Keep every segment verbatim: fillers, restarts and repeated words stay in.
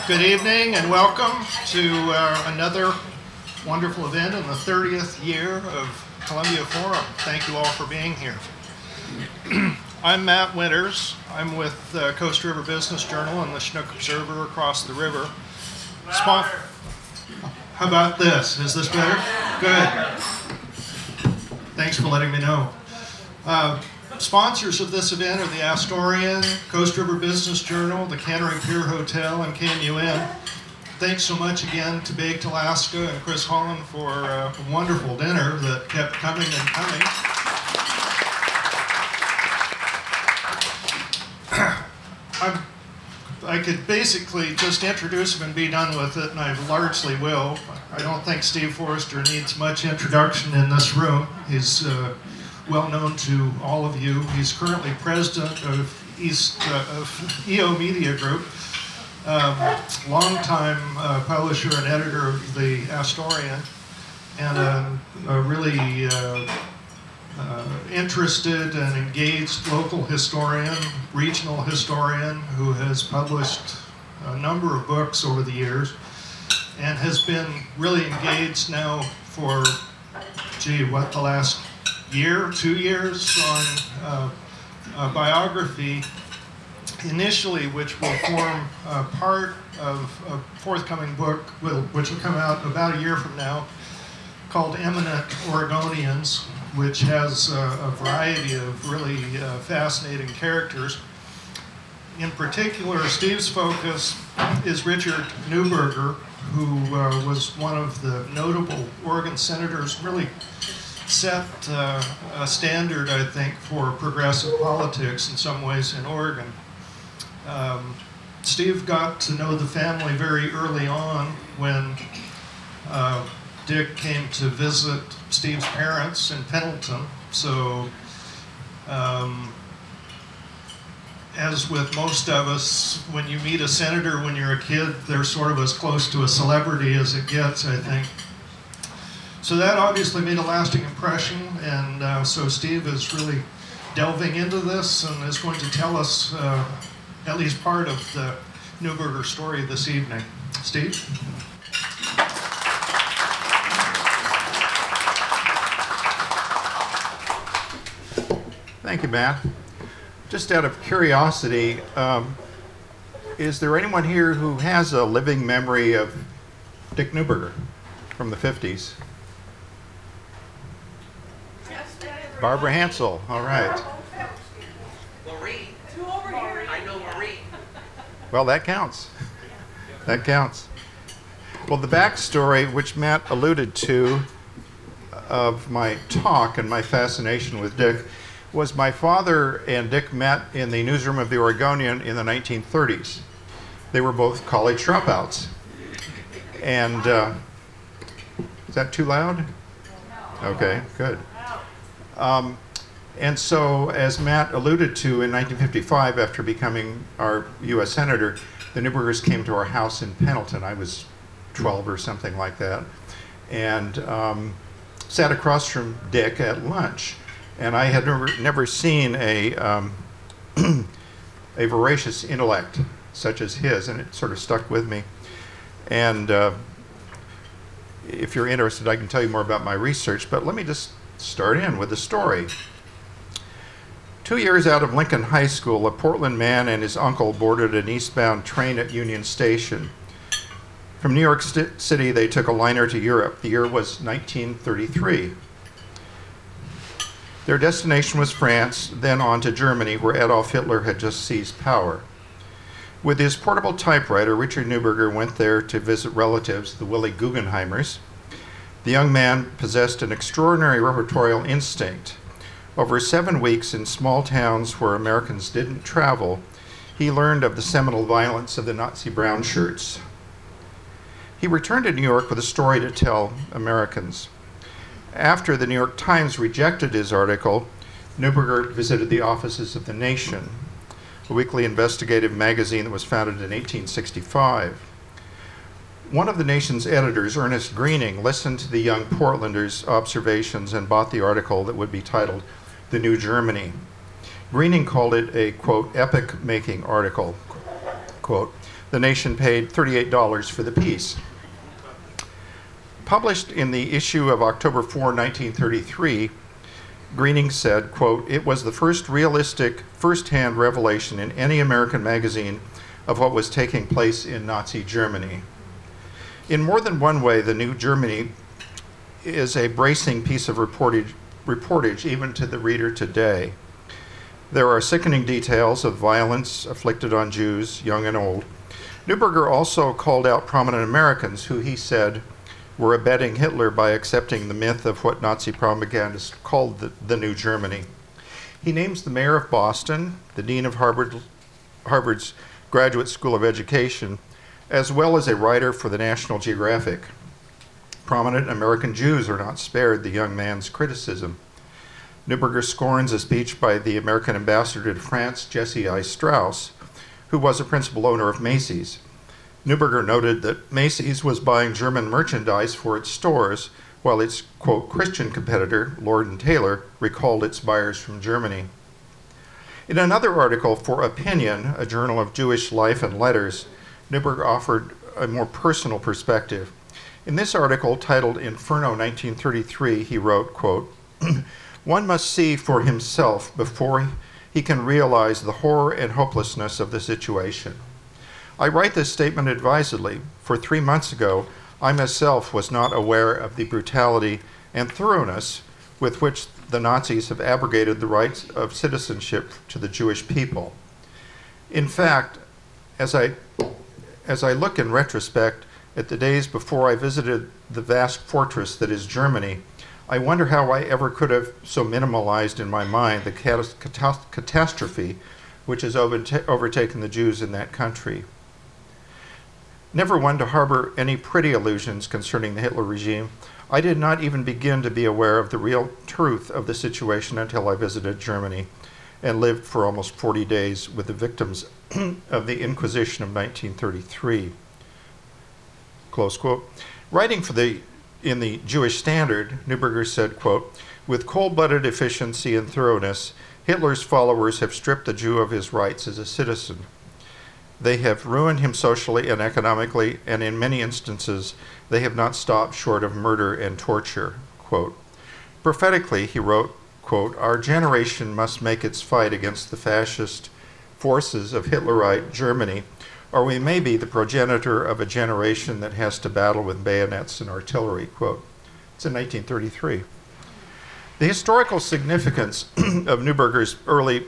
Good evening and welcome to uh, another wonderful event in the thirtieth year of Columbia Forum. Thank you all for being here. I'm Matt Winters. I'm with uh, Coast River Business Journal and the Chinook Observer across the river. Spon- How about this? Is this better? Good. Thanks for letting me know. Uh, Sponsors of this event are the Astorian, Coast River Business Journal, the Cannery Pier Hotel, and K M U N. Thanks so much again to Baked Alaska and Chris Holland for uh, a wonderful dinner that kept coming and coming. I'm, I could basically just introduce him and be done with it, and I largely will. I don't think Steve Forrester needs much introduction in this room. He's uh, well known to all of you. He's currently president of East uh, of E O Media Group, um, longtime uh, publisher and editor of the Astorian, and a, a really uh, uh, interested and engaged local historian, regional historian who has published a number of books over the years, and has been really engaged now for, gee, what, the last year, two years on uh, a biography, initially, which will form uh, part of a forthcoming book, will, which will come out about a year from now, called Eminent Oregonians, which has uh, a variety of really uh, fascinating characters. In particular, Steve's focus is Richard Neuberger, who uh, was one of the notable Oregon senators, really set uh, a standard, I think, for progressive politics in some ways in Oregon. Um, Steve got to know the family very early on when uh, Dick came to visit Steve's parents in Pendleton. So, um, as with most of us, when you meet a senator when you're a kid, they're sort of as close to a celebrity as it gets, I think. So that obviously made a lasting impression, and uh, so Steve is really delving into this and is going to tell us uh, at least part of the Neuberger story this evening. Steve? Thank you, Matt. Just out of curiosity, um, is there anyone here who has a living memory of Dick Neuberger from the fifties? Barbara Hansel, all right. Marie. Two over here. I know Marie. Well, that counts. That counts. Well, the backstory, which Matt alluded to, of my talk and my fascination with Dick, was my father and Dick met in the newsroom of the Oregonian in the nineteen thirties. They were both college dropouts. And, uh, is that too loud? Okay, good. Um, and so, as Matt alluded to, in nineteen fifty-five, after becoming our U S Senator, the Neubergers came to our house in Pendleton. I was twelve or something like that, and um, sat across from Dick at lunch. And I had never, never seen a, um, a voracious intellect such as his, and it sort of stuck with me. And uh, if you're interested, I can tell you more about my research, but let me just start in with the story. Two years out of Lincoln High School, a Portland man and his uncle boarded an eastbound train at Union Station. From New York St- City, they took a liner to Europe. The year was nineteen thirty-three. Their destination was France, then on to Germany, where Adolf Hitler had just seized power. With his portable typewriter, Richard Neuberger went there to visit relatives, the Willy Guggenheimers. The young man possessed an extraordinary reportorial instinct. Over seven weeks in small towns where Americans didn't travel, he learned of the seminal violence of the Nazi brown shirts. He returned to New York with a story to tell Americans. After the New York Times rejected his article, Neuberger visited the offices of The Nation, a weekly investigative magazine that was founded in eighteen sixty-five. One of The Nation's editors, Ernest Greening, listened to the young Portlanders' observations and bought the article that would be titled The New Germany. Greening called it a, quote, epic-making article, quote, the nation paid thirty-eight dollars for the piece. Published in the issue of October fourth, nineteen thirty-three, Greening said, quote, it was the first realistic, first-hand revelation in any American magazine of what was taking place in Nazi Germany. In more than one way, the New Germany is a bracing piece of reportage, reportage even to the reader today. There are sickening details of violence afflicted on Jews, young and old. Neuberger also called out prominent Americans who he said were abetting Hitler by accepting the myth of what Nazi propagandists called the, the New Germany. He names the mayor of Boston, the dean of Harvard, Harvard's Graduate School of Education, as well as a writer for the National Geographic. Prominent American Jews are not spared the young man's criticism. Neuberger scorns a speech by the American ambassador to France, Jesse I. Strauss, who was a principal owner of Macy's. Neuberger noted that Macy's was buying German merchandise for its stores, while its, quote, Christian competitor, Lord and Taylor, recalled its buyers from Germany. In another article for Opinion, a journal of Jewish life and letters, Neuberger offered a more personal perspective. In this article, titled Inferno nineteen thirty-three, he wrote, quote, one must see for himself before he can realize the horror and hopelessness of the situation. I write this statement advisedly, for three months ago, I myself was not aware of the brutality and thoroughness with which the Nazis have abrogated the rights of citizenship to the Jewish people. In fact, as I, as I look in retrospect at the days before I visited the vast fortress that is Germany, I wonder how I ever could have so minimalized in my mind the catas- catas- catastrophe which has overta- overtaken the Jews in that country. Never one to harbor any pretty illusions concerning the Hitler regime, I did not even begin to be aware of the real truth of the situation until I visited Germany and lived for almost forty days with the victims of the Inquisition of nineteen thirty-three. Close quote. Writing for the in the Jewish Standard, Neuberger said, quote, with cold-blooded efficiency and thoroughness, Hitler's followers have stripped the Jew of his rights as a citizen. They have ruined him socially and economically, and in many instances, they have not stopped short of murder and torture, quote. Prophetically, he wrote, quote, our generation must make its fight against the fascist forces of Hitlerite Germany, or we may be the progenitor of a generation that has to battle with bayonets and artillery, quote. It's in nineteen thirty-three. The historical significance of Neuberger's early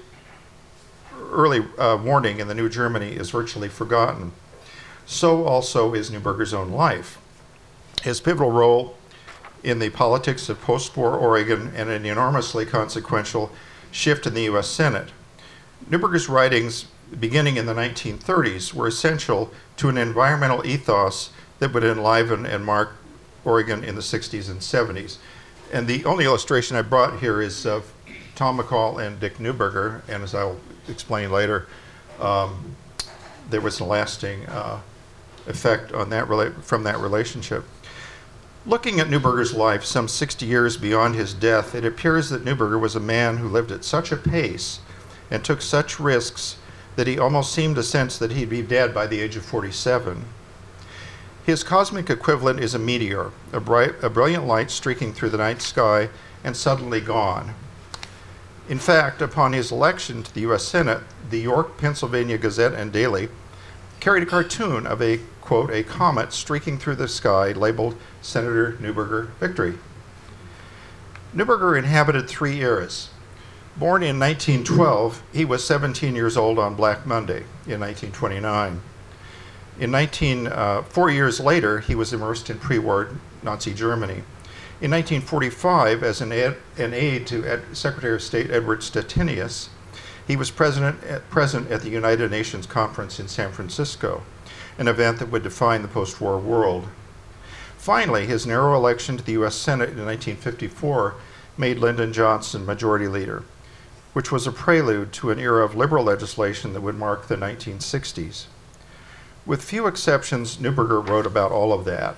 early uh, warning in the New Germany is virtually forgotten. So also is Neuberger's own life. His pivotal role in the politics of post-war Oregon and an enormously consequential shift in the U S Senate. Neuberger's writings, beginning in the nineteen thirties, were essential to an environmental ethos that would enliven and mark Oregon in the sixties and seventies. And the only illustration I brought here is of Tom McCall and Dick Neuberger, and as I'll explain later, um, there was a lasting uh, effect on that rela- from that relationship. Looking at Neuberger's life some sixty years beyond his death, it appears that Neuberger was a man who lived at such a pace and took such risks that he almost seemed to sense that he'd be dead by the age of forty-seven. His cosmic equivalent is a meteor, a, bright, a brilliant light streaking through the night sky and suddenly gone. In fact, upon his election to the U S Senate, the York, Pennsylvania Gazette and Daily carried a cartoon of a, quote, a comet streaking through the sky labeled Senator Neuberger Victory. Neuberger inhabited three eras. Born in nineteen twelve, he was seventeen years old on Black Monday in nineteen twenty-nine. In nineteen, uh, four years later, he was immersed in pre-war Nazi Germany. In nineteen forty-five, as an, ad, an aide to Ed, Secretary of State Edward Stettinius, he was president at, present at the United Nations Conference in San Francisco, an event that would define the post-war world. Finally, his narrow election to the U S Senate in nineteen fifty-four made Lyndon Johnson Majority Leader, which was a prelude to an era of liberal legislation that would mark the nineteen sixties. With few exceptions, Neuberger wrote about all of that.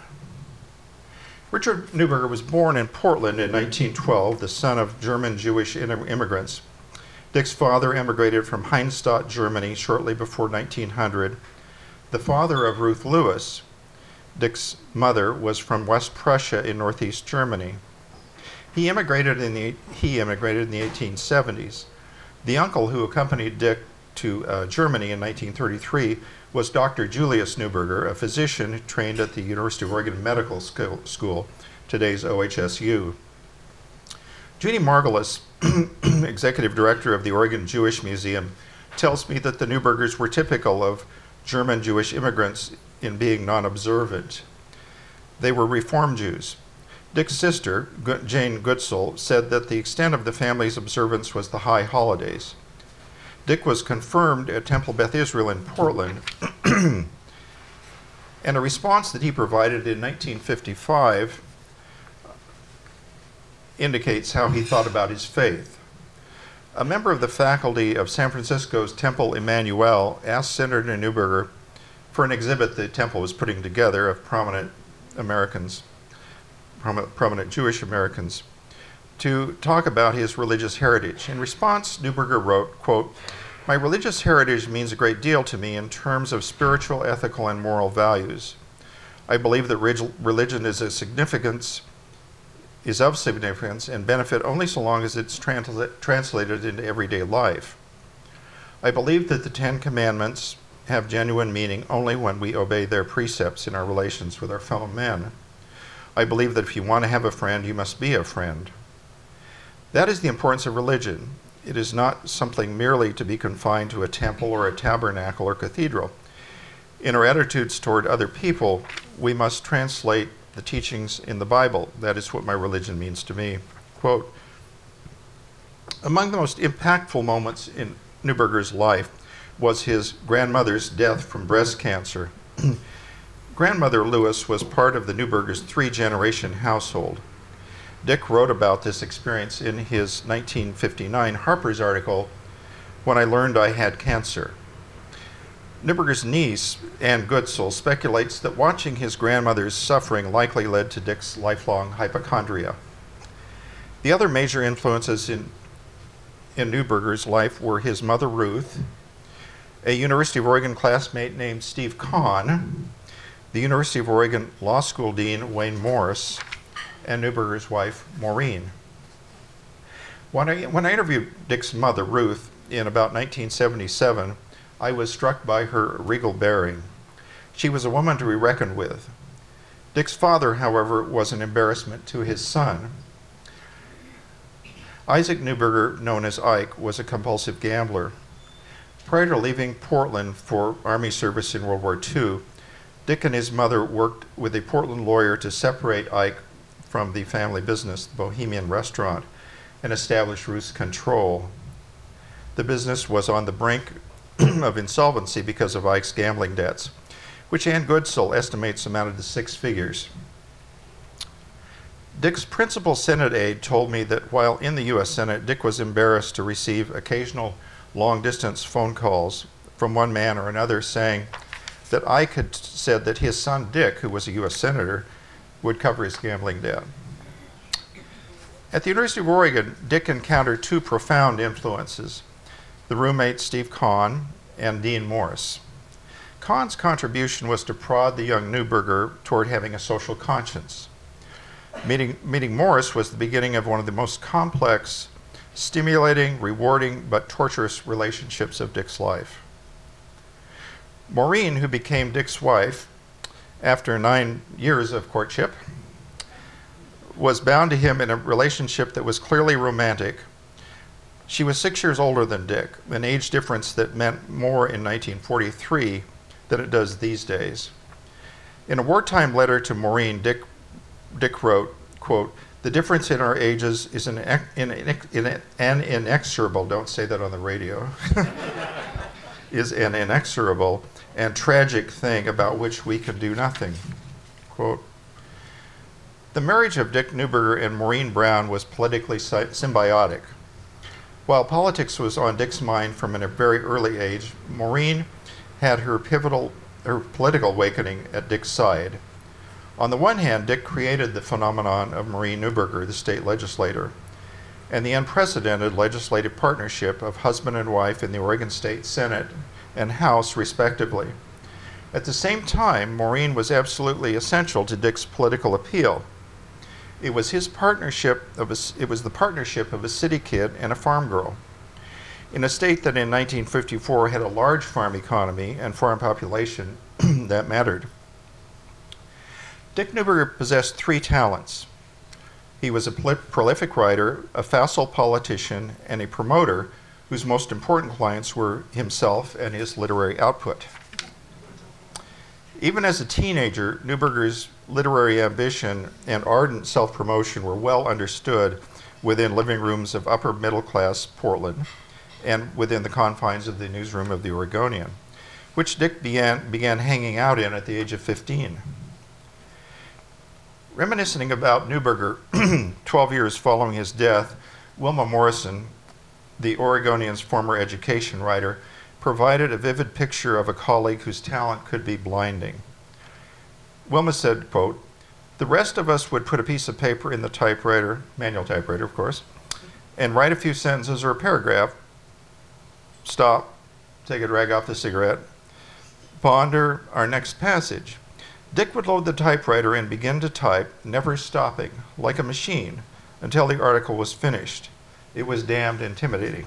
Richard Neuberger was born in Portland in nineteen twelve, the son of German Jewish immigrants. Dick's father emigrated from Heinstadt, Germany, shortly before nineteen hundred, The father of Ruth Lewis, Dick's mother, was from West Prussia in northeast Germany. He immigrated in the he immigrated in the eighteen seventies. The uncle who accompanied Dick to uh, Germany in nineteen thirty-three was Doctor Julius Neuberger, a physician trained at the University of Oregon Medical School, today's O H S U. Judy Margulis, executive director of the Oregon Jewish Museum, tells me that the Neubergers were typical of German Jewish immigrants in being non-observant. They were Reform Jews. Dick's sister, Jane Goodsell, said that the extent of the family's observance was the high holidays. Dick was confirmed at Temple Beth Israel in Portland, and a response that he provided in nineteen fifty-five indicates how he thought about his faith. A member of the faculty of San Francisco's Temple Emmanuel asked Senator Neuberger for an exhibit the Temple was putting together of prominent Americans, prominent, prominent Jewish Americans, to talk about his religious heritage. In response, Neuberger wrote, quote, "My religious heritage means a great deal to me in terms of spiritual, ethical, and moral values. I believe that religion is a significance is of significance and benefit only so long as it's transla- translated into everyday life. I believe that the Ten Commandments have genuine meaning only when we obey their precepts in our relations with our fellow men. I believe that if you want to have a friend, you must be a friend. That is the importance of religion. It is not something merely to be confined to a temple or a tabernacle or cathedral. In our attitudes toward other people, we must translate the teachings in the Bible. That is what my religion means to me." Quote, among the most impactful moments in Neuberger's life was his grandmother's death from breast cancer. Grandmother Lewis was part of the Neuberger's three-generation household. Dick wrote about this experience in his nineteen fifty-nine Harper's article, "When I Learned I Had Cancer." Neuberger's niece, Anne Goodsell, speculates that watching his grandmother's suffering likely led to Dick's lifelong hypochondria. The other major influences in, in Neuberger's life were his mother, Ruth, a University of Oregon classmate named Steve Kahn, the University of Oregon Law School Dean, Wayne Morris, and Neuberger's wife, Maureen. When I, when I interviewed Dick's mother, Ruth, in about nineteen seventy-seven, I was struck by her regal bearing. She was a woman to be reckoned with. Dick's father, however, was an embarrassment to his son. Isaac Neuberger, known as Ike, was a compulsive gambler. Prior to leaving Portland for Army service in World War Two, Dick and his mother worked with a Portland lawyer to separate Ike from the family business, the Bohemian Restaurant, and establish Ruth's control. The business was on the brink of insolvency because of Ike's gambling debts, which Anne Goodsell estimates amounted to six figures. Dick's principal Senate aide told me that while in the U S Senate, Dick was embarrassed to receive occasional long-distance phone calls from one man or another saying that Ike had said that his son Dick, who was a U S Senator, would cover his gambling debt. At the University of Oregon, Dick encountered two profound influences: the roommate Steve Kahn and Dean Morris. Kahn's contribution was to prod the young Neuberger toward having a social conscience. Meeting, meeting Morris was the beginning of one of the most complex, stimulating, rewarding, but torturous relationships of Dick's life. Maureen, who became Dick's wife after nine years of courtship, was bound to him in a relationship that was clearly romantic. She was six years older than Dick, an age difference that meant more in nineteen forty-three than it does these days. In a wartime letter to Maureen, Dick, Dick wrote, quote, "The difference in our ages is an, in, in, an inexorable," don't say that on the radio, "is an inexorable and tragic thing about which we can do nothing." Quote, the marriage of Dick Neuberger and Maureen Brown was politically symbiotic. While politics was on Dick's mind from a very early age, Maureen had her pivotal, her political awakening at Dick's side. On the one hand, Dick created the phenomenon of Maureen Neuberger, the state legislator, and the unprecedented legislative partnership of husband and wife in the Oregon State Senate and House, respectively. At the same time, Maureen was absolutely essential to Dick's political appeal. It was his partnership of a, it was the partnership of a city kid and a farm girl. In a state that in nineteen fifty-four had a large farm economy and farm population, that mattered. Dick Neuberger possessed three talents. He was a prol- prolific writer, a facile politician, and a promoter whose most important clients were himself and his literary output. Even as a teenager, Neuberger's literary ambition and ardent self-promotion were well understood within living rooms of upper middle-class Portland and within the confines of the newsroom of the Oregonian, which Dick began, began hanging out in at the age of fifteen. Reminiscing about Neuberger, twelve years following his death, Wilma Morrison, the Oregonian's former education writer, provided a vivid picture of a colleague whose talent could be blinding. Wilma said, quote, "The rest of us would put a piece of paper in the typewriter, manual typewriter, of course, and write a few sentences or a paragraph, stop, take a drag off the cigarette, ponder our next passage. Dick would load the typewriter and begin to type, never stopping, like a machine, until the article was finished. It was damned intimidating."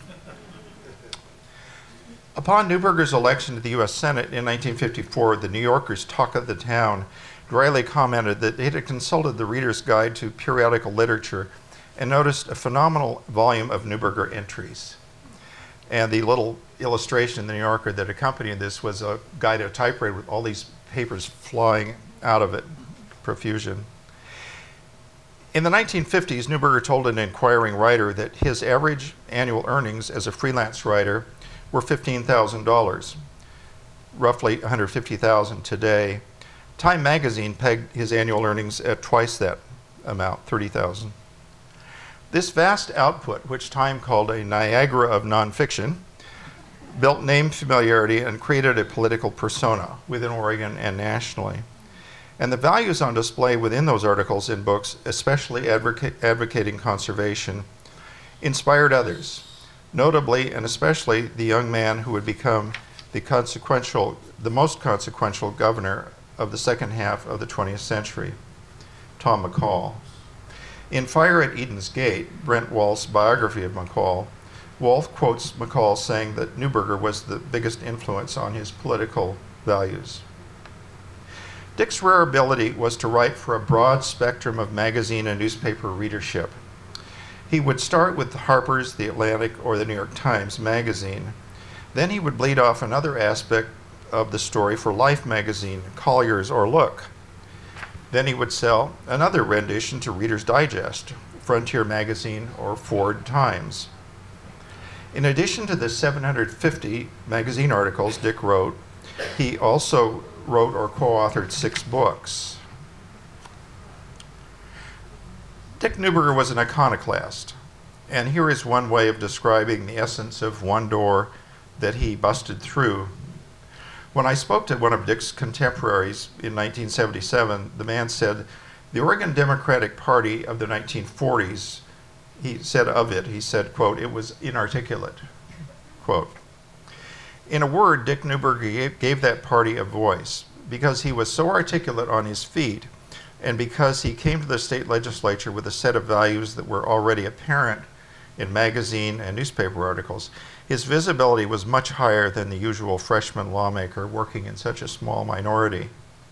Upon Neuberger's election to the U S Senate in nineteen fifty-four, the New Yorker's talk of the town dryly commented that it had consulted the Reader's Guide to Periodical Literature and noticed a phenomenal volume of Neuberger entries. And the little illustration in the New Yorker that accompanied this was a guy to a typewriter with all these papers flying out of it, profusion. In the nineteen fifties, Neuberger told an inquiring writer that his average annual earnings as a freelance writer were fifteen thousand dollars, roughly one hundred fifty thousand dollars today. Time magazine pegged his annual earnings at twice that amount, thirty thousand dollars. This vast output, which Time called a Niagara of nonfiction, built name familiarity and created a political persona within Oregon and nationally. And the values on display within those articles and books, especially advoca- advocating conservation, inspired others, notably and especially the young man who would become the consequential, the most consequential governor of the second half of the twentieth century, Tom McCall. In Fire at Eden's Gate, Brent Wolf's biography of McCall, Wolf quotes McCall saying that Neuberger was the biggest influence on his political values. Dick's rare ability was to write for a broad spectrum of magazine and newspaper readership. He would start with Harper's, The Atlantic, or the New York Times magazine. Then he would bleed off another aspect of the story for Life magazine, Collier's, or Look. Then he would sell another rendition to Reader's Digest, Frontier magazine, or Ford Times. In addition to the seven hundred fifty magazine articles Dick wrote, he also wrote or co-authored six books. Dick Neuberger was an iconoclast, and here is one way of describing the essence of one door that he busted through. When I spoke to one of Dick's contemporaries in nineteen seventy-seven, the man said, "The Oregon Democratic Party of the nineteen forties," he said of it, he said, quote, "it was inarticulate," quote. In a word, Dick Neuberger gave, gave that party a voice because he was so articulate on his feet and because he came to the state legislature with a set of values that were already apparent in magazine and newspaper articles. His visibility was much higher than the usual freshman lawmaker working in such a small minority.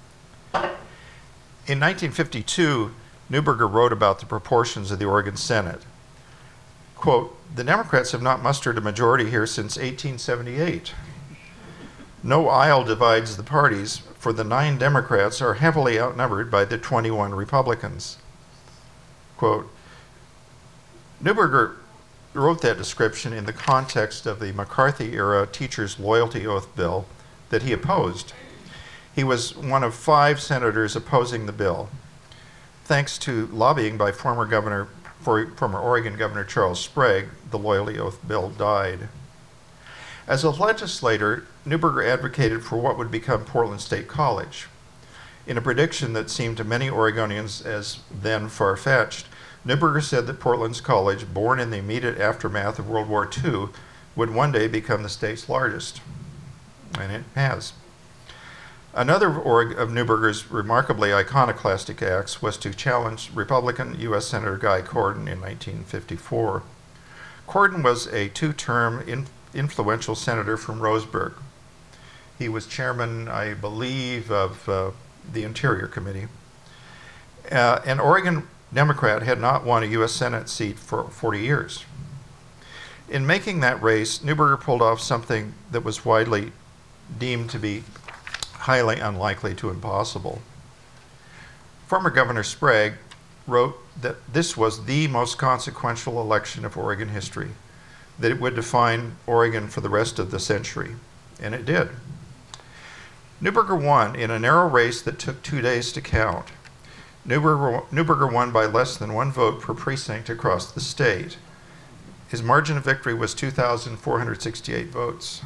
In nineteen fifty-two, Neuberger wrote about the proportions of the Oregon Senate. Quote, "The Democrats have not mustered a majority here since eighteen seventy-eight. No aisle divides the parties, for the nine Democrats are heavily outnumbered by the twenty-one Republicans." Quote, Neuberger wrote that description in the context of the McCarthy-era Teachers' Loyalty Oath bill that he opposed. He was one of five senators opposing the bill. Thanks to lobbying by former Governor, for, former Oregon Governor Charles Sprague, the Loyalty Oath bill died. As a legislator, Neuberger advocated for what would become Portland State College. In a prediction that seemed to many Oregonians as then far-fetched, Neuberger said that Portland's college, born in the immediate aftermath of World War Two, would one day become the state's largest, and it has. Another of, Oreg- of Neuberger's remarkably iconoclastic acts was to challenge Republican U S Senator Guy Cordon in nineteen fifty-four. Cordon was a two-term in- influential senator from Roseburg. He was chairman, I believe, of uh, the Interior Committee. Uh, an Oregon Democrat had not won a U S Senate seat for forty years. In making that race, Neuberger pulled off something that was widely deemed to be highly unlikely to impossible. Former Governor Sprague wrote that this was the most consequential election of Oregon history, that it would define Oregon for the rest of the century, and it did. Neuberger won in a narrow race that took two days to count. Neuberger, Neuberger won by less than one vote per precinct across the state. His margin of victory was two thousand four hundred sixty-eight votes.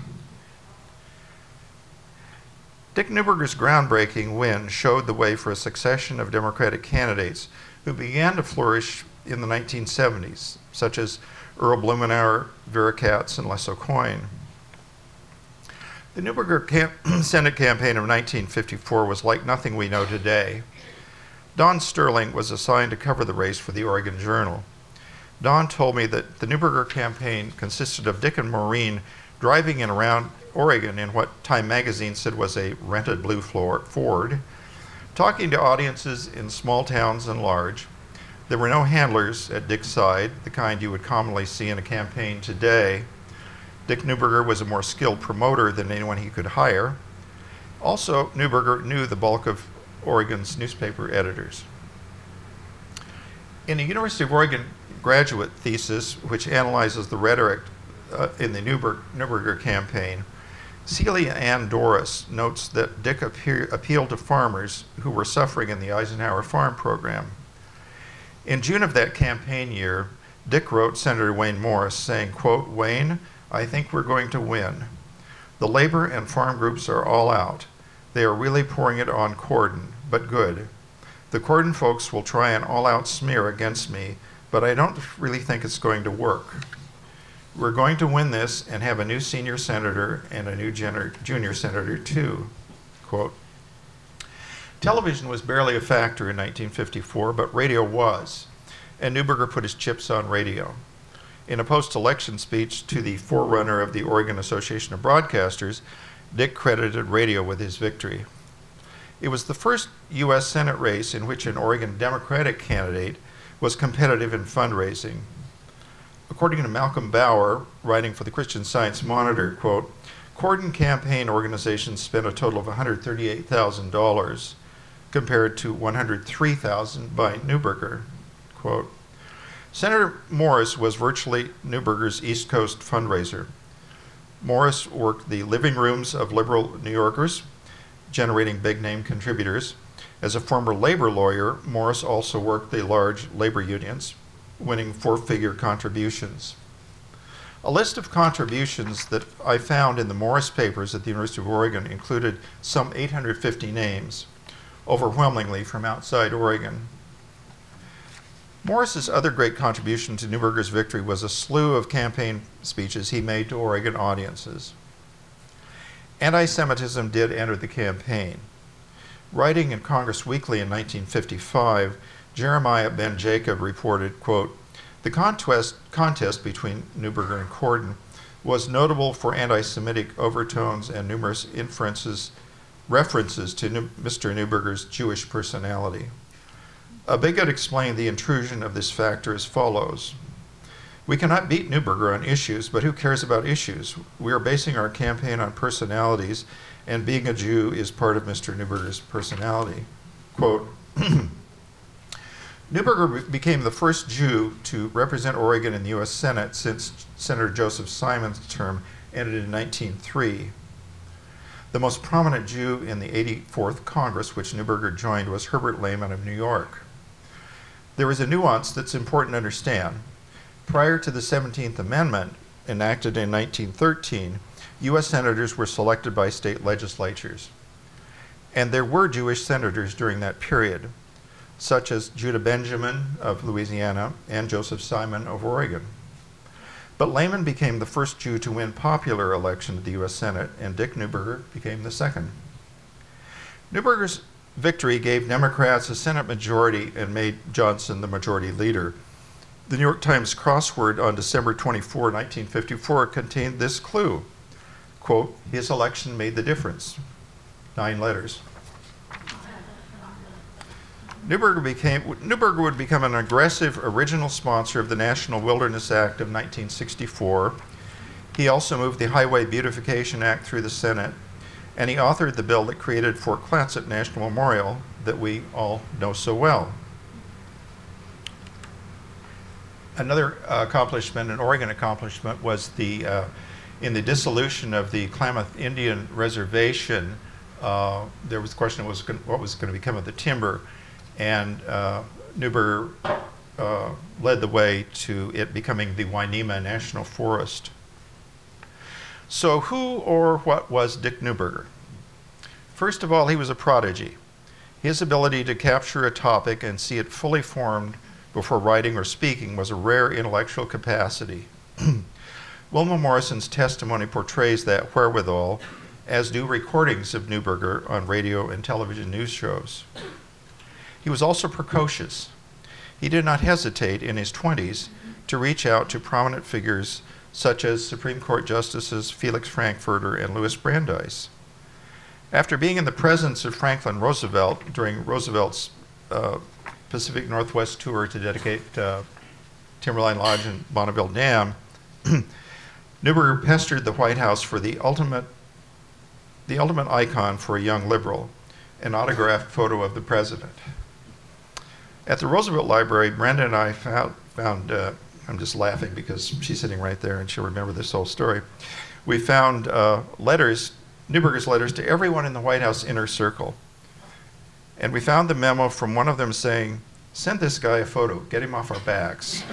Dick Neuberger's groundbreaking win showed the way for a succession of Democratic candidates who began to flourish in the nineteen seventies, such as Earl Blumenauer, Vera Katz, and Les Aucoin. The Neuberger camp- Senate campaign of nineteen fifty-four was like nothing we know today. Don Sterling was assigned to cover the race for the Oregon Journal. Don told me that the Neuberger campaign consisted of Dick and Maureen driving in around Oregon in what Time magazine said was a rented blue Ford, talking to audiences in small towns and large. There were no handlers at Dick's side, the kind you would commonly see in a campaign today. Dick Neuberger was a more skilled promoter than anyone he could hire. Also, Neuberger knew the bulk of Oregon's newspaper editors. In a University of Oregon graduate thesis, which analyzes the rhetoric uh, in the Neuberger, Neuberger campaign, Celia Ann Doris notes that Dick appear, appealed to farmers who were suffering in the Eisenhower Farm Program. In June of that campaign year, Dick wrote Senator Wayne Morris saying, quote, "Wayne, I think we're going to win. The labor and farm groups are all out. They are really pouring it on Cordon, but good. The Cordon folks will try an all-out smear against me, but I don't really think it's going to work. We're going to win this and have a new senior senator and a new gener- junior senator too." Quote. Television was barely a factor in nineteen fifty-four, but radio was, and Neuberger put his chips on radio. In a post-election speech to the forerunner of the Oregon Association of Broadcasters, Dick credited radio with his victory. It was the first U S Senate race in which an Oregon Democratic candidate was competitive in fundraising. According to Malcolm Bauer, writing for the Christian Science Monitor, quote, "Cordon campaign organizations spent a total of one hundred thirty-eight thousand dollars compared to one hundred three thousand dollars by Neuberger." Quote, Senator Morris was virtually Neuberger's East Coast fundraiser. Morris worked the living rooms of liberal New Yorkers, generating big-name contributors. As a former labor lawyer, Morris also worked the large labor unions, winning four-figure contributions. A list of contributions that I found in the Morris papers at the University of Oregon included some eight hundred fifty names, overwhelmingly from outside Oregon. Morris's other great contribution to Neuberger's victory was a slew of campaign speeches he made to Oregon audiences. Anti-Semitism did enter the campaign. Writing in Congress Weekly in nineteen fifty-five, Jeremiah Ben Jacob reported, quote, "The contest, contest between Neuberger and Cordon was notable for anti-Semitic overtones and numerous inferences, references to New, Mister Neuberger's Jewish personality. A bigot explained the intrusion of this factor as follows. We cannot beat Neuberger on issues, but who cares about issues? We are basing our campaign on personalities, and being a Jew is part of Mister Neuberger's personality." Quote, Neuberger became the first Jew to represent Oregon in the U S Senate since Senator Joseph Simon's term ended in nineteen oh three. The most prominent Jew in the eighty-fourth Congress, which Neuberger joined, was Herbert Lehman of New York. There is a nuance that's important to understand. Prior to the seventeenth Amendment, enacted in nineteen thirteen, U S senators were selected by state legislatures. And there were Jewish senators during that period, such as Judah Benjamin of Louisiana and Joseph Simon of Oregon. But Lehman became the first Jew to win popular election to the U S Senate, and Dick Neuberger became the second. Neuberger's victory gave Democrats a Senate majority and made Johnson the majority leader. The New York Times crossword on December twenty-fourth, nineteen fifty-four contained this clue, quote, his election made the difference. Nine letters. Neuberger, became, Neuberger would become an aggressive original sponsor of the National Wilderness Act of nineteen sixty-four. He also moved the Highway Beautification Act through the Senate, and he authored the bill that created Fort Clatsop National Memorial that we all know so well. Another uh, accomplishment, an Oregon accomplishment, was the uh, in the dissolution of the Klamath Indian Reservation. Uh, there was a question of what was, going, what was going to become of the timber, and uh, Neuberger uh, led the way to it becoming the Wainema National Forest. So who or what was Dick Neuberger? First of all, he was a prodigy. His ability to capture a topic and see it fully formed before writing or speaking was a rare intellectual capacity. Wilma Morrison's testimony portrays that wherewithal, as do recordings of Neuberger on radio and television news shows. He was also precocious. He did not hesitate in his twenties to reach out to prominent figures such as Supreme Court Justices Felix Frankfurter and Louis Brandeis. After being in the presence of Franklin Roosevelt during Roosevelt's uh, Pacific Northwest tour to dedicate uh, Timberline Lodge and Bonneville Dam, Neuberger pestered the White House for the ultimate, the ultimate icon for a young liberal, an autographed photo of the president. At the Roosevelt Library, Brenda and I found, found uh, I'm just laughing because she's sitting right there and she'll remember this whole story. We found uh, letters, Neuberger's letters to everyone in the White House inner circle. And we found the memo from one of them saying, send this guy a photo, get him off our backs.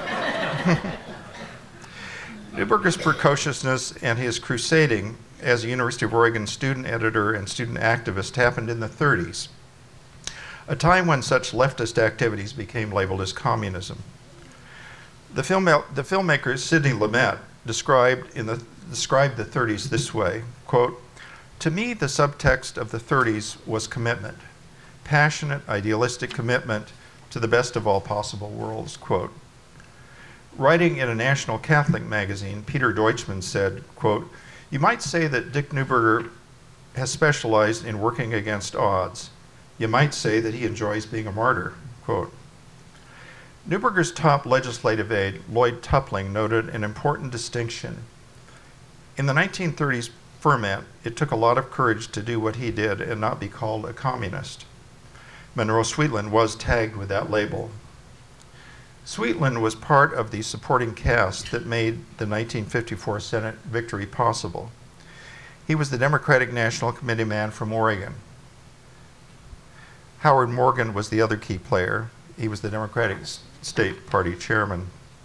Neuberger's precociousness and his crusading as a University of Oregon student editor and student activist happened in the thirties, a time when such leftist activities became labeled as communism. The, film, the filmmaker Sidney Lumet described, in the, described the thirties this way, quote, to me the subtext of the thirties was commitment, passionate, idealistic commitment to the best of all possible worlds, quote. Writing in a national Catholic magazine, Peter Deutschmann said, quote, you might say that Dick Neuberger has specialized in working against odds. You might say that he enjoys being a martyr, quote. Neuberger's top legislative aide, Lloyd Tupling, noted an important distinction. In the nineteen thirties ferment, it took a lot of courage to do what he did and not be called a communist. Monroe Sweetland was tagged with that label. Sweetland was part of the supporting cast that made the nineteen fifty-four Senate victory possible. He was the Democratic National Committee man from Oregon. Howard Morgan was the other key player. He was the Democratic State Party chairman.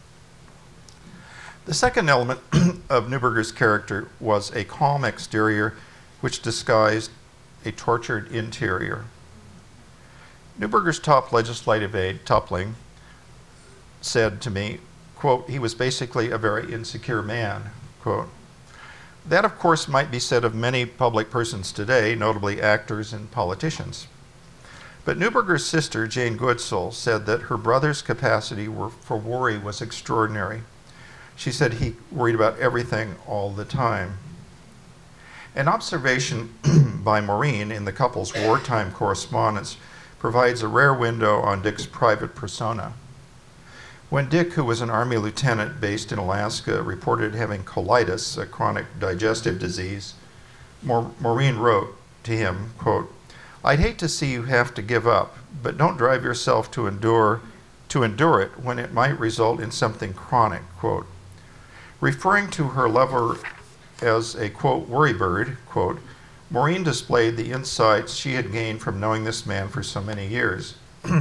The second element of Neuberger's character was a calm exterior which disguised a tortured interior. Neuberger's top legislative aide, Tupling, said to me, quote, he was basically a very insecure man, quote. That, of course, might be said of many public persons today, notably actors and politicians. But Neuberger's sister, Jane Goodsell, said that her brother's capacity for worry was extraordinary. She said he worried about everything all the time. An observation by Maureen in the couple's wartime correspondence provides a rare window on Dick's private persona. When Dick, who was an Army lieutenant based in Alaska, reported having colitis, a chronic digestive disease, Maureen wrote to him, quote, I'd hate to see you have to give up, but don't drive yourself to endure to endure it when it might result in something chronic, quote. Referring to her lover as a, quote, worry bird, quote, Maureen displayed the insights she had gained from knowing this man for so many years.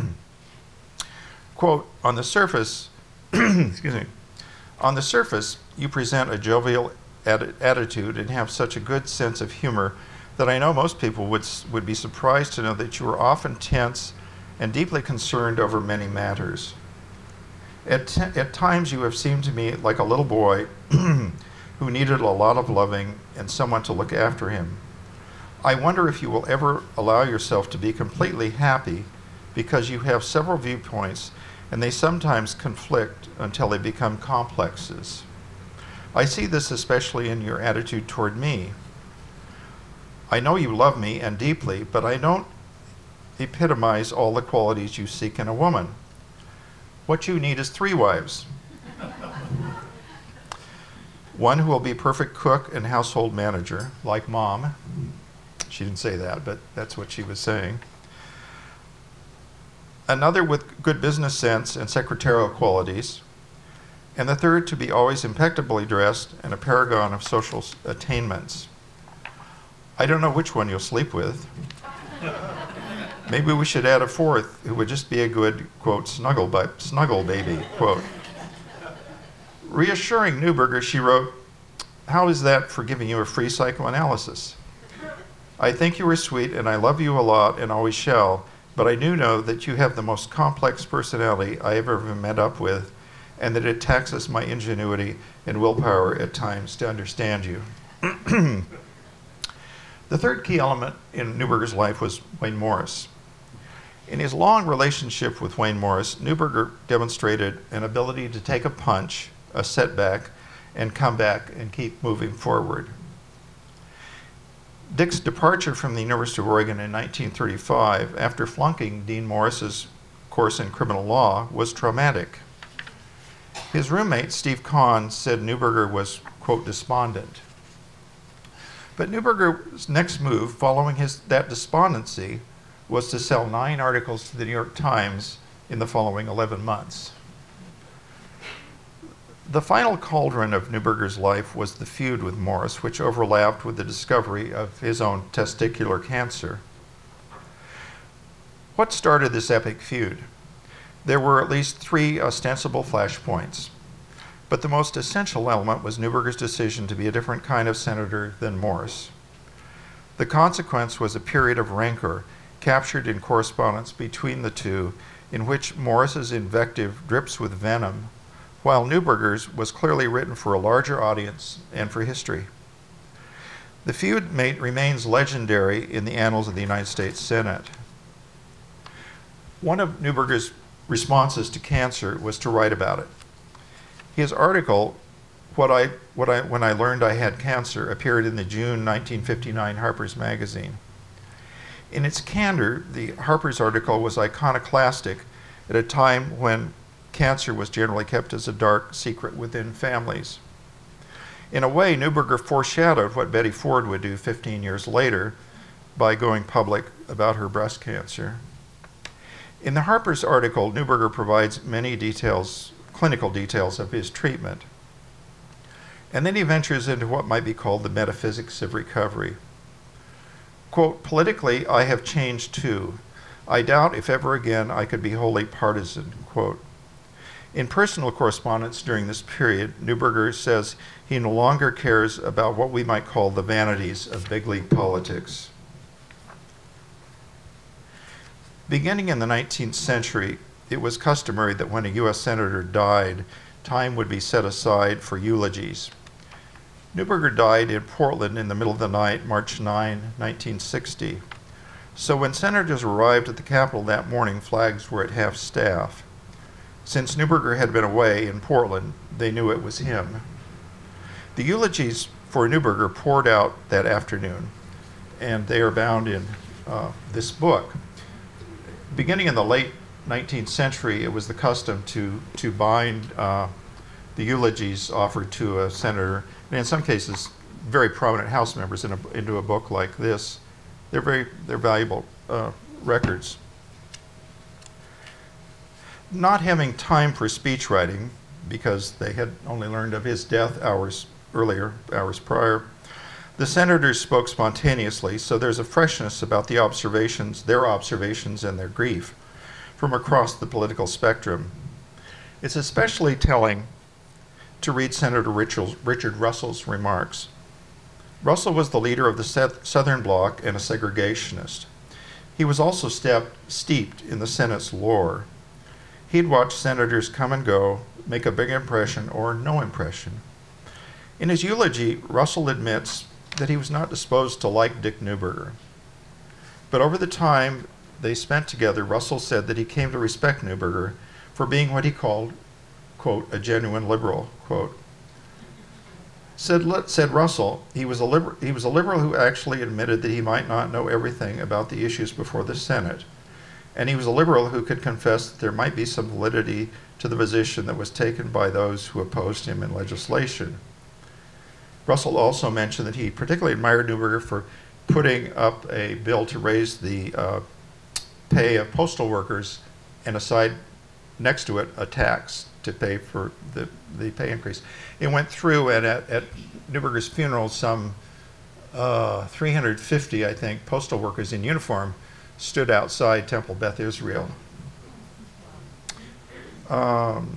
Quote, on the surface, excuse me, on the surface, you present a jovial atti- attitude and have such a good sense of humor that I know most people would, would be surprised to know that you are often tense and deeply concerned over many matters. At, t- at times you have seemed to me like a little boy who needed a lot of loving and someone to look after him. I wonder if you will ever allow yourself to be completely happy because you have several viewpoints and they sometimes conflict until they become complexes. I see this especially in your attitude toward me. I know you love me and deeply, but I don't epitomize all the qualities you seek in a woman. What you need is three wives. One who will be a perfect cook and household manager, like Mom. She didn't say that, but that's what she was saying. Another with good business sense and secretarial qualities. And the third to be always impeccably dressed and a paragon of social attainments. I don't know which one you'll sleep with. Maybe we should add a fourth who would just be a good, quote, snuggle, bu- snuggle baby, quote. Reassuring Neuberger, she wrote, "How is that for giving you a free psychoanalysis? I think you are sweet and I love you a lot and always shall, but I do know that you have the most complex personality I have ever met up with and that it taxes my ingenuity and willpower at times to understand you." The third key element in Neuberger's life was Wayne Morris. In his long relationship with Wayne Morris, Neuberger demonstrated an ability to take a punch, a setback, and come back and keep moving forward. Dick's departure from the University of Oregon in nineteen thirty-five, after flunking Dean Morris's course in criminal law, was traumatic. His roommate, Steve Kahn, said Neuberger was, quote, despondent. But Neuberger's next move, following his, that despondency, was to sell nine articles to the New York Times in the following eleven months. The final cauldron of Neuberger's life was the feud with Morris, which overlapped with the discovery of his own testicular cancer. What started this epic feud? There were at least three ostensible flashpoints, but the most essential element was Neuberger's decision to be a different kind of senator than Morris. The consequence was a period of rancor captured in correspondence between the two, in which Morris's invective drips with venom, while Neuberger's was clearly written for a larger audience and for history. The feud mate remains legendary in the annals of the United States Senate. One of Neuberger's responses to cancer was to write about it. His article, what I, what I, When I Learned I Had Cancer, appeared in the June nineteen fifty-nine Harper's Magazine. In its candor, the Harper's article was iconoclastic at a time when cancer was generally kept as a dark secret within families. In a way, Neuberger foreshadowed what Betty Ford would do fifteen years later by going public about her breast cancer. In the Harper's article, Neuberger provides many details, clinical details of his treatment. And then he ventures into what might be called the metaphysics of recovery. Quote, "Politically, I have changed too. I doubt if ever again I could be wholly partisan," quote. In personal correspondence during this period, Neuberger says he no longer cares about what we might call the vanities of big league politics. Beginning in the nineteenth century, it was customary that when a U S senator died, time would be set aside for eulogies. Neuberger died in Portland in the middle of the night, March ninth, nineteen sixty. So when senators arrived at the Capitol that morning, flags were at half-staff. Since Neuberger had been away in Portland, they knew it was him. The eulogies for Neuberger poured out that afternoon, and they are bound in uh, this book. Beginning in the late nineteenth century, it was the custom to, to bind uh, the eulogies offered to a senator, and in some cases, very prominent House members, in a, into a book like this. They're very they're valuable uh, records. Not having time for speech writing, because they had only learned of his death hours earlier, hours prior, the senators spoke spontaneously, so there's a freshness about the observations, their observations and their grief from across the political spectrum. It's especially telling to read Senator Richard Russell's remarks. Russell was the leader of the Southern Bloc and a segregationist. He was also stepped, steeped in the Senate's lore. He'd watched senators come and go, make a big impression or no impression. In his eulogy, Russell admits that he was not disposed to like Dick Neuberger. But over the time they spent together, Russell said that he came to respect Neuberger for being what he called, quote, a genuine liberal, quote. Said, said Russell, he was, a liber, he was a liberal who actually admitted that he might not know everything about the issues before the Senate. And he was a liberal who could confess that there might be some validity to the position that was taken by those who opposed him in legislation. Russell also mentioned that he particularly admired Neuberger for putting up a bill to raise the uh, pay of postal workers and aside next to it a tax to pay for the, the pay increase. It went through, and at, at Neuberger's funeral, some uh, three hundred fifty, I think, postal workers in uniform stood outside Temple Beth Israel. Um,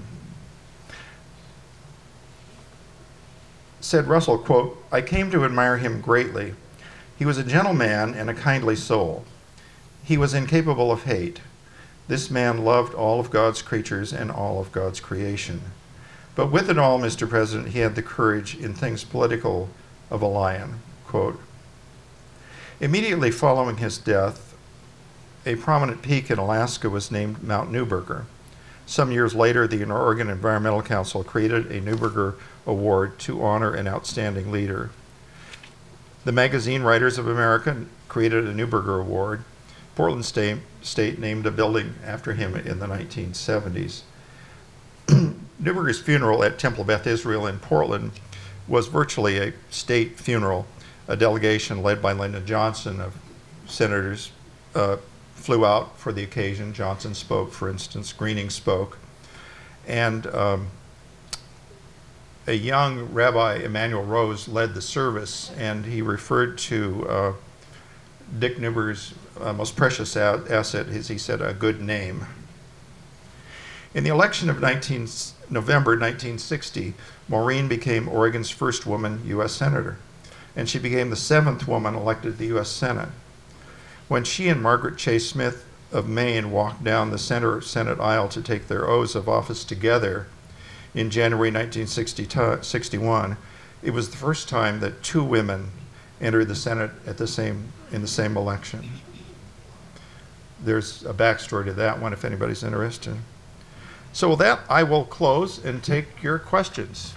said Russell, quote, I came to admire him greatly. He was a gentleman and a kindly soul. He was incapable of hate. This man loved all of God's creatures and all of God's creation. But with it all, Mister President, he had the courage in things political of a lion, quote. Immediately following his death, a prominent peak in Alaska was named Mount Neuberger. Some years later, the Oregon Environmental Council created a Neuberger Award to honor an outstanding leader. The Magazine Writers of America created a Neuberger Award. Portland State, State named a building after him in the nineteen seventies. Neuberger's funeral at Temple Beth Israel in Portland was virtually a state funeral. A delegation led by Lyndon Johnson of senators uh, flew out for the occasion. Johnson spoke, for instance. Greening spoke. And um, a young Rabbi, Emanuel Rose, led the service, and he referred to uh, Dick Neuberger's uh, most precious a- asset, as he said, a good name. In the election of nineteen, November nineteen sixty, Maureen became Oregon's first woman U S Senator, and she became the seventh woman elected to the U S Senate. When she and Margaret Chase Smith of Maine walked down the center Senate aisle to take their oaths of office together in January nineteen sixty-one, it was the first time that two women entered the Senate at the same in the same election. There's a backstory to that one if anybody's interested. So with that, I will close and take your questions.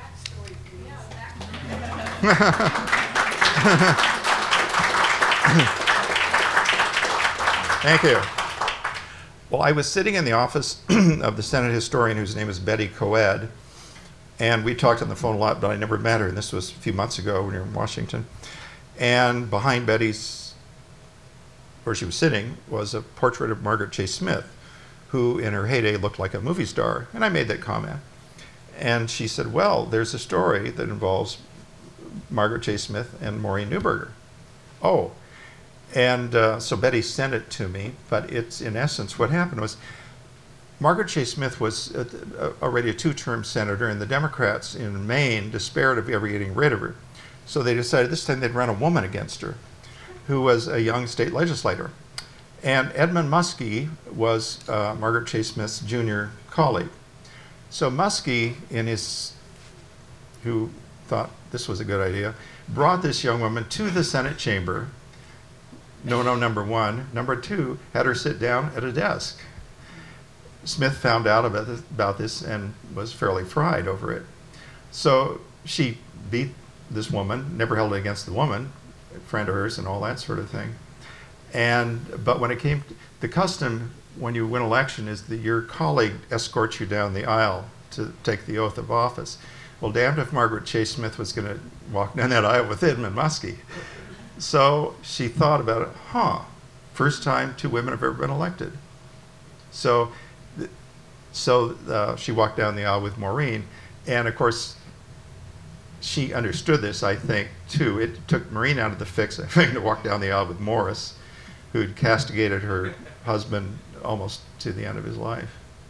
Thank you. Well, I was sitting in the office of the Senate historian whose name is Betty Coed, and we talked on the phone a lot, but I never met her, and this was a few months ago when we were in Washington. And behind Betty's, where she was sitting, was a portrait of Margaret Chase Smith, who in her heyday looked like a movie star. And I made that comment. And she said, well, there's a story that involves Margaret Chase Smith and Maureen Neuberger. Oh. And uh, so Betty sent it to me, but it's in essence what happened was Margaret Chase Smith was uh, already a two-term senator, and the Democrats in Maine despaired of ever getting rid of her. So they decided this time they'd run a woman against her, who was a young state legislator. And Edmund Muskie was uh, Margaret Chase Smith's junior colleague. So Muskie, in his, who thought this was a good idea, brought this young woman to the Senate chamber. No, no, number one. Number two, had her sit down at a desk. Smith found out about this, about this and was fairly fried over it. So she beat this woman, never held it against the woman, a friend of hers and all that sort of thing. And but when it came, to, the custom when you win election is that your colleague escorts you down the aisle to take the oath of office. Well, damned if Margaret Chase Smith was going to walk down that aisle with Edmund Muskie. So she thought about it, huh, first time two women have ever been elected. So, so uh, she walked down the aisle with Maureen, and of course, she understood this, I think, too. It took Maureen out of the fix, I think, to walk down the aisle with Morris, who'd castigated her husband almost to the end of his life.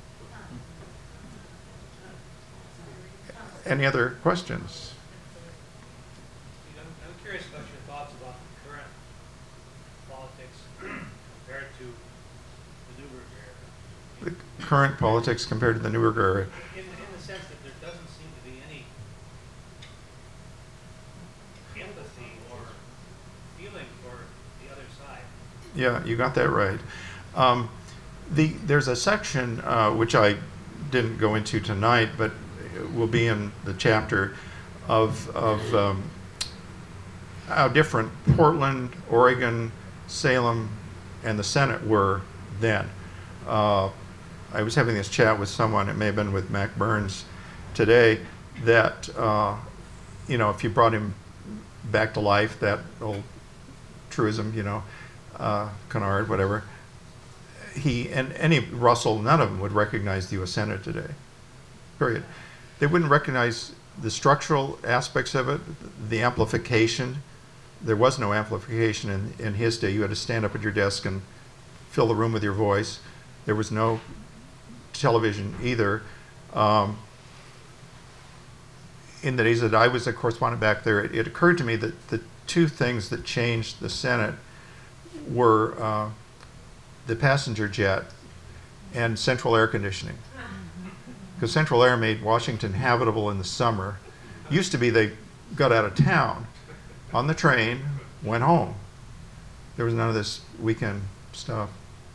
Any other questions? I'm curious about your thoughts about the current politics compared to the Neuberger era. The current politics compared to the Neuberger era. In, in the sense that there doesn't seem to be any empathy Yeah, you got that right. Um, the there's a section uh, which I didn't go into tonight, but will be in the chapter of of um, how different Portland, Oregon, Salem, and the Senate were then. Uh, I was having this chat with someone, it may have been with Mac Burns today, that, uh, you know, if you brought him back to life, that old truism, you know, uh, canard, whatever, he, and any Russell, none of them would recognize the U S Senate today, period. They wouldn't recognize the structural aspects of it, the amplification. There was no amplification in, in his day. You had to stand up at your desk and fill the room with your voice. There was no television either. Um, in the days that I was a correspondent back there, it, it occurred to me that the two things that changed the Senate were uh, the passenger jet and central air conditioning. Because central air made Washington habitable in the summer. Used to be they got out of town on the train, went home. There was none of this weekend stuff.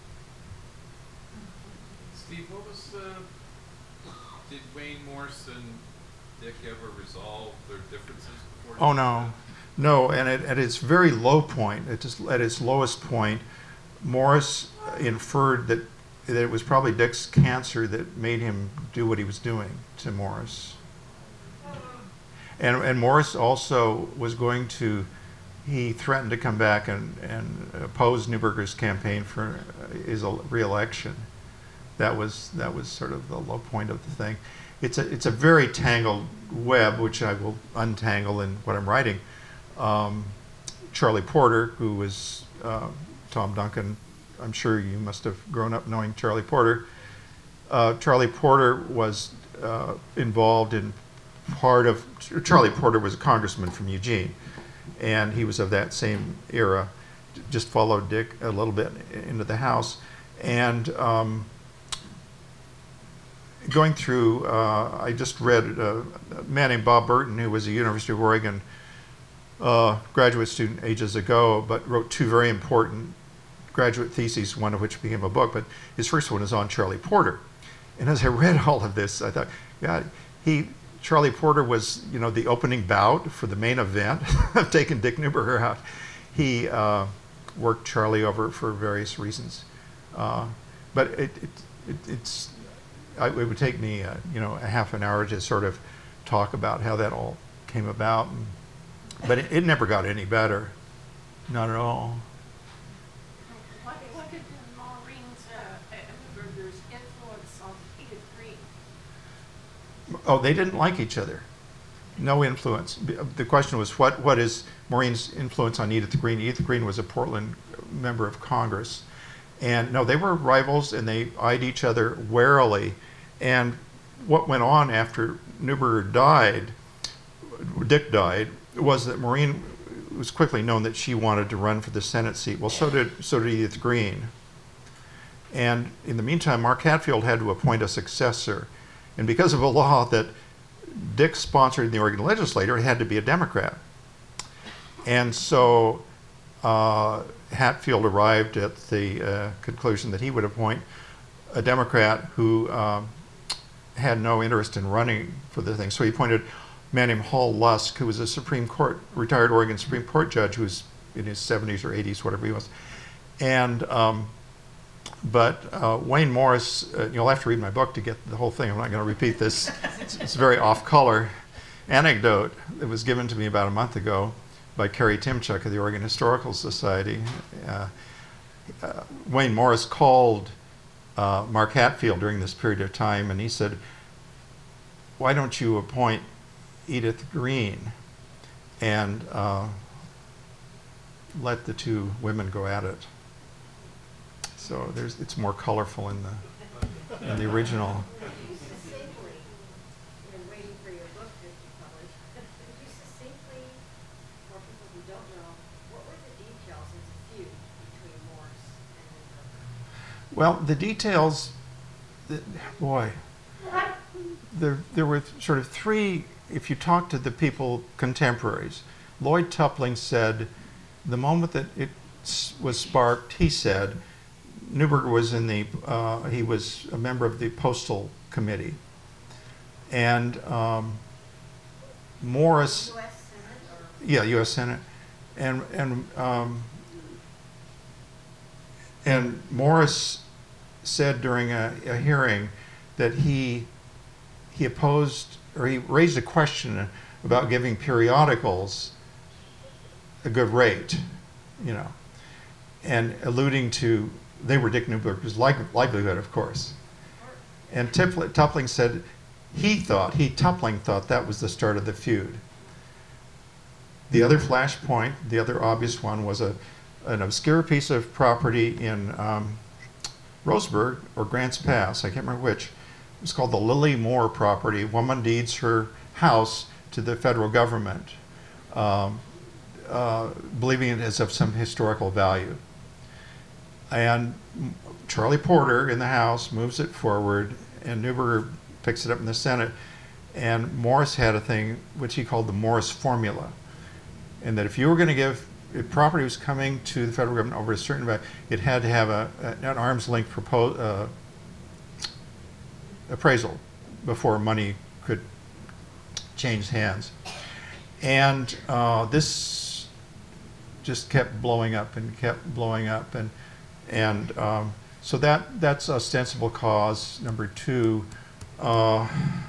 Steve, what was the, did Wayne Morse and Dick ever resolve their differences before? Oh no, no, and it, at its very low point, at its, at its lowest point, Morris inferred that, that it was probably Dick's cancer that made him do what he was doing to Morris. And, and Morris also was going to, he threatened to come back and, and oppose Neuberger's campaign for his re-election. That was, that was sort of the low point of the thing. It's a, it's a very tangled web, which I will untangle in what I'm writing. Um, Charlie Porter, who was uh, Tom Duncan, I'm sure you must have grown up knowing Charlie Porter. Uh, Charlie Porter was uh, involved in part of, Charlie Porter was a congressman from Eugene, and he was of that same era, just followed Dick a little bit into the House. And um, going through, uh, I just read uh, a man named Bob Burton, who was a University of Oregon uh, graduate student ages ago, but wrote two very important graduate theses, one of which became a book, but his first one is on Charlie Porter. And as I read all of this, I thought, God, he, Charlie Porter was, you know, the opening bout for the main event of taking Dick Neuberger out. He uh, worked Charlie over for various reasons. Uh, but it, it, it, it's, I, it would take me, uh, you know, a half an hour to sort of talk about how that all came about. And, but it, it never got any better. Not at all. What, what did Maureen's, uh, Neuberger's influence on Edith Green? Oh, they didn't like each other. No influence. The question was, what, what is Maureen's influence on Edith Green? Edith Green was a Portland member of Congress. And no, they were rivals, and they eyed each other warily. And what went on after Neuberger died, Dick died, was that Maureen, it was quickly known that she wanted to run for the Senate seat. Well, so did, so did Edith Green. And in the meantime, Mark Hatfield had to appoint a successor. And because of a law that Dick sponsored in the Oregon legislature, it had to be a Democrat. And so uh, Hatfield arrived at the uh, conclusion that he would appoint a Democrat who um, had no interest in running for the thing. So he appointed a man named Hall Lusk, who was a Supreme Court, retired Oregon Supreme Court judge who was in his seventies or eighties, whatever he was. And um, But uh, Wayne Morse, uh, you'll have to read my book to get the whole thing. I'm not going to repeat this. It's, it's a very off-color anecdote that was given to me about a month ago by Carrie Timchuk of the Oregon Historical Society. Uh, uh, Wayne Morse called uh, Mark Hatfield during this period of time, and he said, why don't you appoint Edith Green and uh, let the two women go at it? So there's, it's more colorful in the in the original. Could you succinctly, you know, waiting for your book to be published, could you succinctly, for people who don't know, what were the details of the feud between Morse and Neuberger? Well, the details, the, boy, there there were sort of three. If you talk to the people contemporaries, Lloyd Tupling said, the moment that it s- was sparked, he said, Neuberger was in the, uh, he was a member of the Postal Committee. And um, Morris, U S Senate or? yeah, U S Senate, and, and, um, and Morris said during a, a hearing that he, he opposed, or he raised a question about giving periodicals a good rate, you know, and alluding to, they were Dick Neuberger's like- livelihood, of course. And Tipl- Tupling said he thought, he, Tupling thought that was the start of the feud. The other flashpoint, the other obvious one, was a, an obscure piece of property in um, Roseburg or Grants Pass, I can't remember which. It was called the Lily Moore property. Woman deeds her house to the federal government, um, uh, believing it is of some historical value. And Charlie Porter in the House moves it forward, and Neuberger picks it up in the Senate. And Morris had a thing which he called the Morris formula, and that if you were going to give, if property was coming to the federal government over a certain value, it had to have a, a, an arm's length propo- uh, appraisal before money could change hands. And uh, this just kept blowing up and kept blowing up, and and um, so that that's ostensible cause number two. Uh,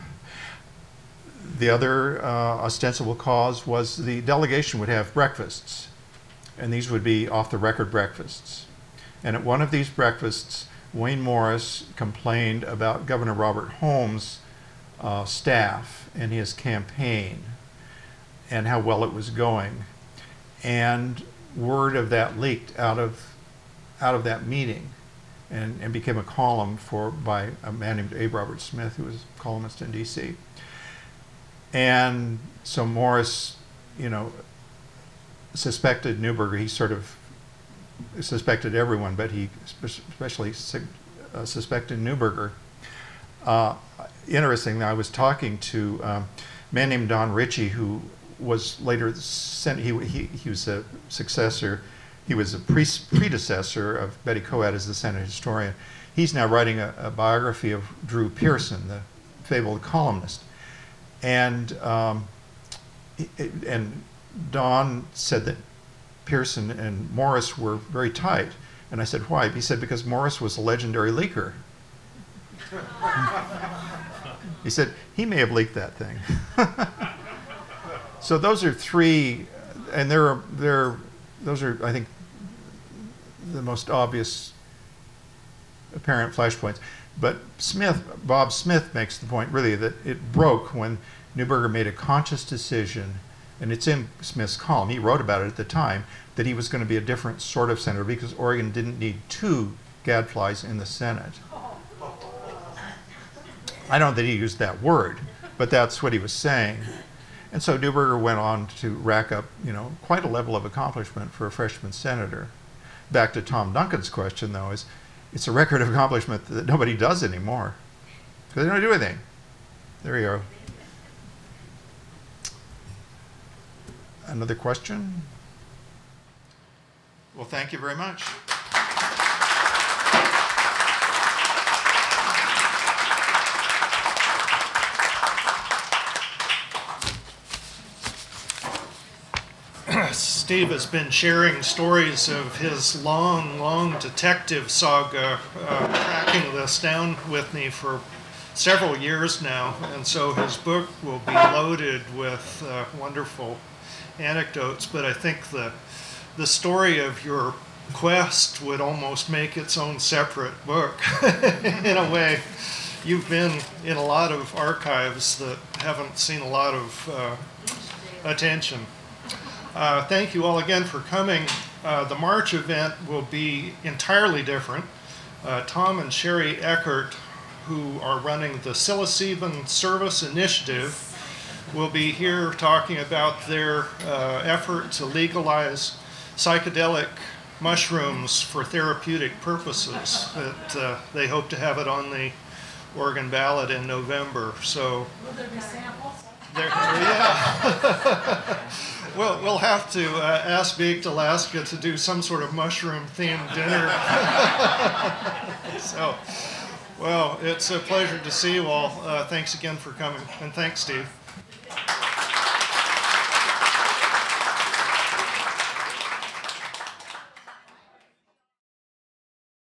the other uh, ostensible cause was the delegation would have breakfasts, and these would be off-the-record breakfasts. And at one of these breakfasts, Wayne Morris complained about Governor Robert Holmes' uh, staff and his campaign and how well it was going. And word of that leaked out of out of that meeting and, and became a column for by a man named Abe Robert Smith, who was a columnist in D C. And so Morris, you know, suspected Neuberger. He sort of suspected everyone, but he especially uh, suspected Neuberger. Uh, interestingly, I was talking to um, a man named Don Ritchie, who was later sent. He he he was a successor. He was a pre- predecessor of Betty Coad as the Senate historian. He's now writing a, a biography of Drew Pearson, the fabled columnist. And um, it, and Don said that Pearson and Morris were very tight. And I said, why? He said, because Morris was a legendary leaker. He said, he may have leaked that thing. So those are three, and there are, there, those are, I think, the most obvious apparent flashpoints. But Smith, Bob Smith makes the point really that it broke when Neuberger made a conscious decision, and it's in Smith's column, he wrote about it at the time, that he was going to be a different sort of senator because Oregon didn't need two gadflies in the Senate. I don't know that he used that word, but that's what he was saying. And so Neuberger went on to rack up, you know, quite a level of accomplishment for a freshman senator. Back to Tom Duncan's question, though, is it's a record of accomplishment that nobody does anymore because they don't do anything. There you go. Another question? Well, thank you very much. Steve has been sharing stories of his long, long detective saga, uh, tracking this down with me for several years now, and so his book will be loaded with uh, wonderful anecdotes, but I think the, the story of your quest would almost make its own separate book. In a way, you've been in a lot of archives that haven't seen a lot of uh, attention. Uh, thank you all again for coming. Uh, the March event will be entirely different. Uh, Tom and Sherry Eckert, who are running the Psilocybin Service Initiative, will be here talking about their uh, effort to legalize psychedelic mushrooms for therapeutic purposes. That uh, they hope to have it on the Oregon ballot in November. So Will there be samples? there, yeah. We'll, we'll have to uh, ask Baked Alaska to do some sort of mushroom-themed dinner. So, well, it's a pleasure to see you all. Uh, thanks again for coming, and thanks, Steve.